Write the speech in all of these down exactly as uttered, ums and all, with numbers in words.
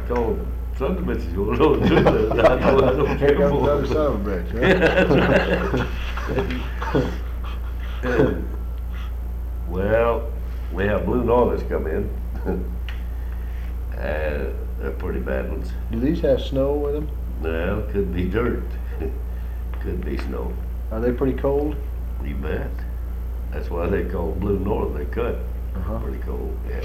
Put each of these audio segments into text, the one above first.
called son of a bitch. You don't do that. I don't, I don't Here care comes for another it. son of a bitch, Yeah, huh? that's right. Well, we have blue northers come in. And they're pretty bad ones. Do these have snow with them? Well, could be dirt. Could be snow. Are they pretty cold? You bet. That's why they call blue north. They cut. Uh-huh. Pretty cold, yeah.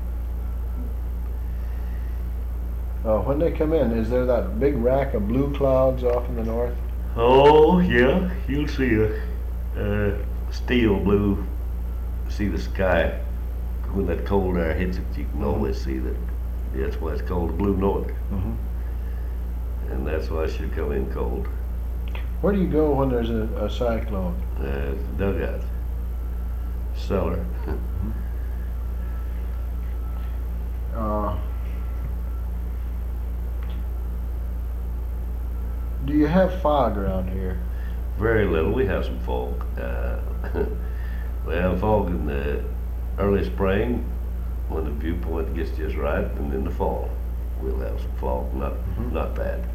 Uh, when they come in, is there that big rack of blue clouds off in the north? Oh, yeah. You'll see a uh, steel blue. See the sky. When that cold air hits it, you can always see that. That's why it's called blue north. Mm-hmm. And that's why it should come in cold. Where do you go when there's a, a cyclone? Uh, dugout. Cellar. Uh, do you have fog around here? Very little. We have some fog. Uh, we have fog in the early spring when the viewpoint gets just right, and in the fall we'll have some fog. Not Mhm. not bad.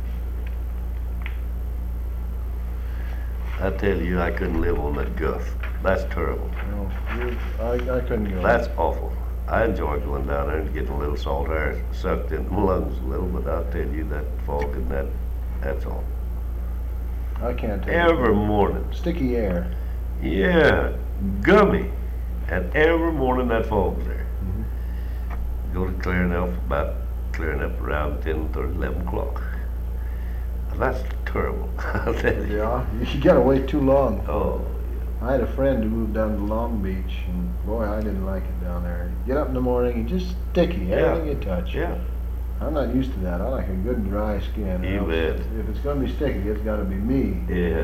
I tell you, I couldn't live on that guff. That's terrible. No, you, I, I couldn't go. That's awful. I enjoy going down there and getting a little salt air sucked in my lungs a little, but I'll tell you that fog and that, that's all. I can't take Every it. morning. Sticky air. Yeah, gummy. And every morning that fog's there. Mhm. Go to clearing up about clearing up around ten thirty, eleven o'clock. And that's terrible. I'll tell you. Yeah, you gotta wait too long. Oh, I had a friend who moved down to Long Beach, and boy, I didn't like it down there. Get up in the morning and just sticky, Yeah. everything you touch. yeah. I'm not used to that. I like a good dry skin. You Else, bet. If it's gonna be sticky, it's gotta be me. Yeah.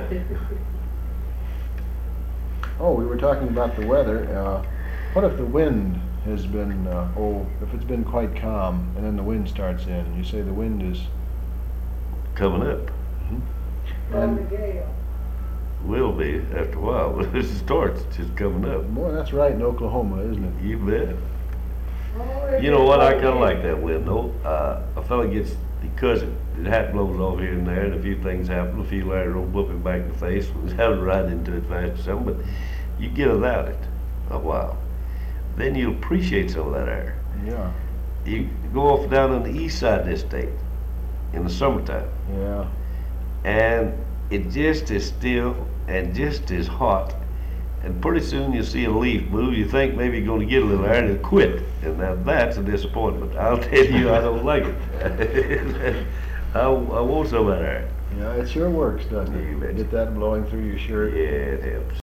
Oh, we were talking about the weather. Uh, what if the wind has been, uh, oh, if it's been quite calm, and then the wind starts in? You say the wind is. Coming up. And, Will be after a while. But this starts it's just coming up. boy, that's right in Oklahoma, isn't it? You bet. You know what? I kind of like that wind, though. Uh, a fella gets, because it, it hat blows off here and there, and a few things happen, a few layers will whoop him back in the face, and have to ride into it fast or something, but you get without it a while. Then you appreciate some of that air. Yeah. You go off down on the east side of this state in the summertime, Yeah. and it just is still and just as hot. And pretty soon you'll see a leaf move. You think maybe you're going to get a little air and it'll quit. And now that's a disappointment. I'll tell you, I don't like it. I, I want some of that air. Yeah, it sure works, doesn't it? You betcha. Get that blowing through your shirt. Yeah, it helps.